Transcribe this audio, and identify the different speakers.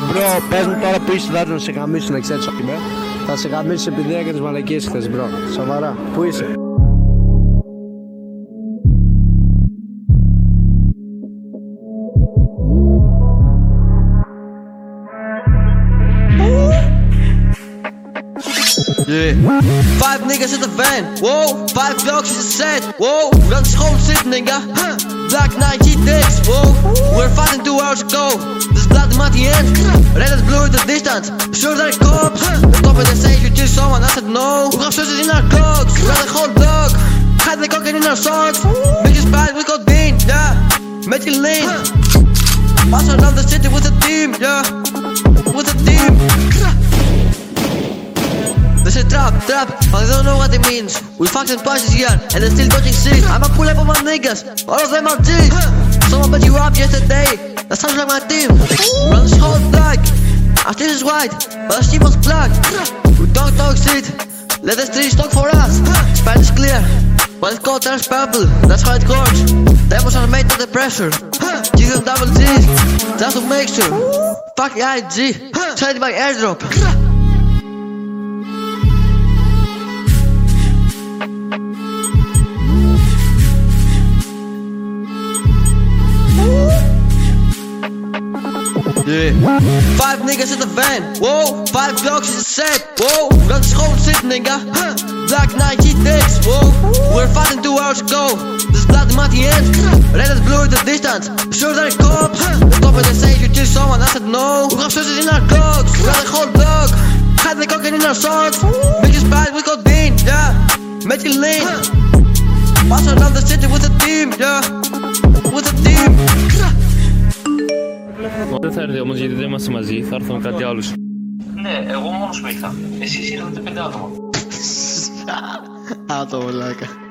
Speaker 1: Bro, πες μου τώρα που είσαι, θα σε γαμίσουν, να ξέρεις ότι είμαι. Θα σε γαμίσεις επειδή έκανες μαλακίες χθες, bro. Σοβαρά, πού είσαι?
Speaker 2: Yeah. 5 niggas in the van, whoa. 5 dogs in the set, whoa. Got this whole shit, nigga. Black 90 dicks, whoa. We're fighting 2 hours ago. This blood at the end. Red and blue in the distance. Sure they're cops. The top of the say you kill someone. I said no. We got shooters in our clothes. We got a whole dog. Hide the cocaine in our socks. Biggest bad we got bean, yeah. Make it lean. Pass around the city with a team, yeah. With a team. They say trap, but they don't know what it means. We fucking punches here, and they're still talking shit. I'ma pull up on my niggas, all of them are G's. Someone bet you up yesterday, that sounds like my team. Run this whole black, our team is white, but our team was black. We don't talk shit, let the streets talk for us. Spanish clear, but it's called turns purple, that's how it works. Demos are made under pressure. Give them double G's, just to make sure. Fuck the IG, send it by airdrop. Yeah. 5 niggas in the van, whoa. 5 dogs in the set, whoa. Got this whole shit, nigga. Black 90 dicks, whoa. We're fighting 2 hours ago. This blood at the end. Red and blue in the distance. Sure they're cops. The top of the say you kill someone. I said no. We got shooters in our clothes. We got a whole dog. Hide the cocaine in our socks. Biggest bad we got bean, yeah. Make it lean. Pass around the city with a team, yeah. With a team.
Speaker 3: Δεν θα έρθει όμως γιατί δεν είμαστε μαζί, θα έρθουν κάτι άλλους.
Speaker 4: Ναι, εγώ μόνος που ήρθα. Εσείς ήρθατε 5 άτομα.
Speaker 1: Άτομο, λάκα.